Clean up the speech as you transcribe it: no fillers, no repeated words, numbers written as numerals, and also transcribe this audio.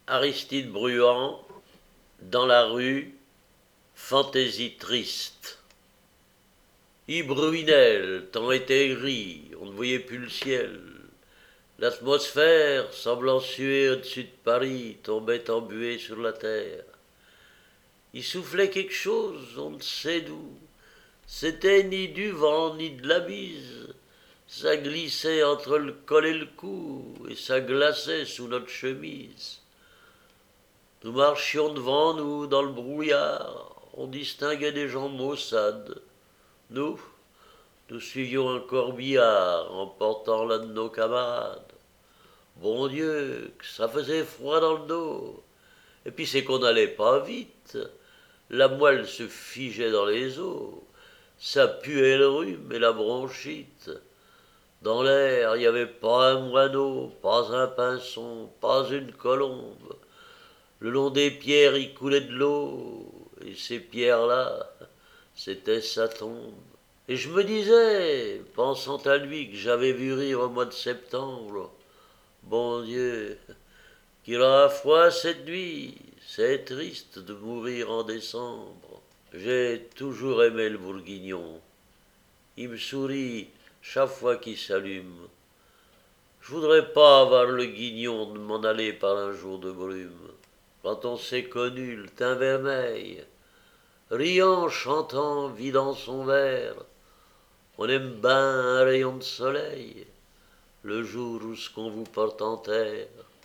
Aristide Bruand, dans la rue, fantaisie triste. Il bruinait, le temps était gris, on ne voyait plus le ciel. L'atmosphère, semblant suer au-dessus de Paris, tombait en buée sur la terre. Il soufflait quelque chose, on ne sait d'où. C'était ni du vent ni de la bise. Ça glissait entre le col et le cou, et ça glaçait sous notre chemise. Nous marchions devant nous dans le brouillard. On distinguait des gens maussades. Nous, nous suivions un corbillard en portant l'un de nos camarades. Bon Dieu, que ça faisait froid dans le dos. Et puis c'est qu'on n'allait pas vite. La moelle se figeait dans les os. Ça puait le rhume et la bronchite. Dans l'air, il n'y avait pas un moineau, pas un pinson, pas une colombe. Le long des pierres, il coulait de l'eau, et ces pierres-là, c'était sa tombe. Et je me disais, pensant à lui que j'avais vu rire au mois de septembre, bon Dieu, qu'il aura froid cette nuit, c'est triste de mourir en décembre. J'ai toujours aimé le bourguignon. Il me sourit chaque fois qu'il s'allume. Je voudrais pas avoir le guignon de m'en aller par un jour de brume. Quand on s'est connu, le teint vermeil, riant, chantant, vidant son verre, on aime ben un rayon de soleil, le jour où ce qu'on vous porte en terre.